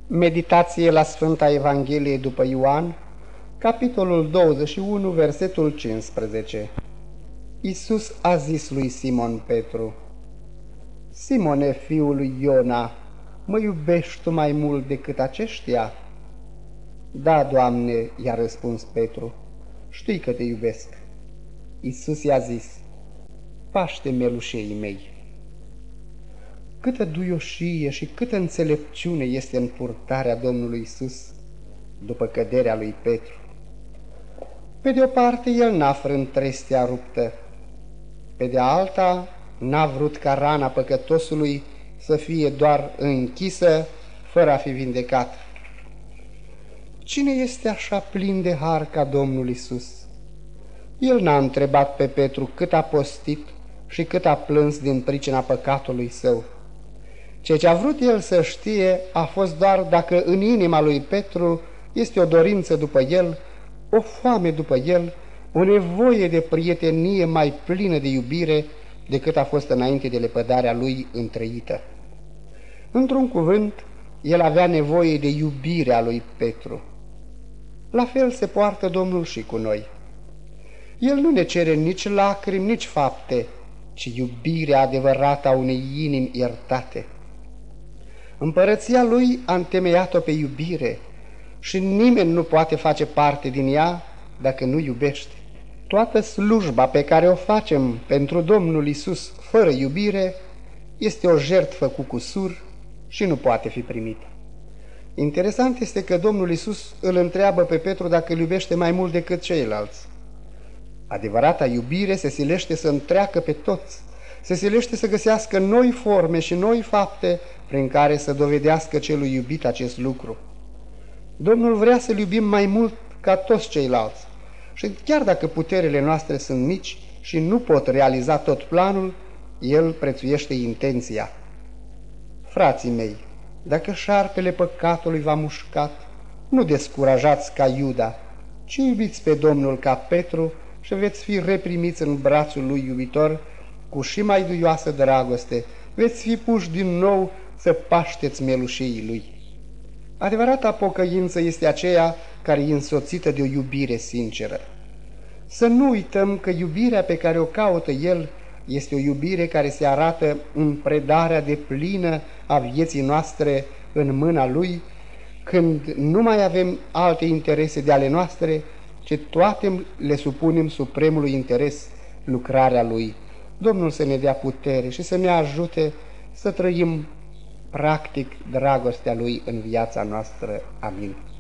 Meditație la Sfânta Evanghelie după Ioan, capitolul 21, versetul 15. Iisus a zis lui Simon Petru: Simone, fiul lui Iona, mă iubești tu mai mult decât aceștia? Da, Doamne, i-a răspuns Petru, știi că te iubesc. Iisus i-a zis: paște melușeii mei. Câtă duioșie și câtă înțelepciune este în purtarea Domnului Iisus după căderea lui Petru. Pe de o parte, el n-a frânt trestea ruptă, pe de alta, n-a vrut ca rana păcătosului să fie doar închisă, fără a fi vindecat. Cine este așa plin de har ca Domnul Iisus? El n-a întrebat pe Petru cât a postit și cât a plâns din pricina păcatului său. Ceea ce a vrut el să știe a fost doar dacă în inima lui Petru este o dorință după el, o foame după el, o nevoie de prietenie mai plină de iubire decât a fost înainte de lepădarea lui întrăită. Într-un cuvânt, el avea nevoie de iubirea lui Petru. La fel se poartă Domnul și cu noi. El nu ne cere nici lacrimi, nici fapte, ci iubirea adevărată a unei inimi iertate. Împărăția lui a întemeiat-o pe iubire și nimeni nu poate face parte din ea dacă nu iubește. Toată slujba pe care o facem pentru Domnul Iisus fără iubire este o jertfă cu cusur și nu poate fi primită. Interesant este că Domnul Iisus îl întreabă pe Petru dacă îl iubește mai mult decât ceilalți. Adevărata iubire se silește să întreacă pe toți, se silește să găsească noi forme și noi fapte prin care să dovedească celui iubit acest lucru. Domnul vrea să-L iubim mai mult ca toți ceilalți și chiar dacă puterile noastre sunt mici și nu pot realiza tot planul, El prețuiește intenția. Frații mei, dacă șarpele păcatului v-a mușcat, nu descurajați ca Iuda, ci iubiți pe Domnul ca Petru și veți fi reprimiți în brațul lui iubitor cu și mai duioasă dragoste, veți fi puși din nou să pașteți melușii lui. Adevărata pocăință este aceea care e însoțită de o iubire sinceră. Să nu uităm că iubirea pe care o caută El este o iubire care se arată în predarea deplină a vieții noastre în mâna Lui, când nu mai avem alte interese de ale noastre, ci toate le supunem supremului interes, lucrarea Lui. Domnul să ne dea putere și să ne ajute să trăim practic dragostea Lui în viața noastră. Amin.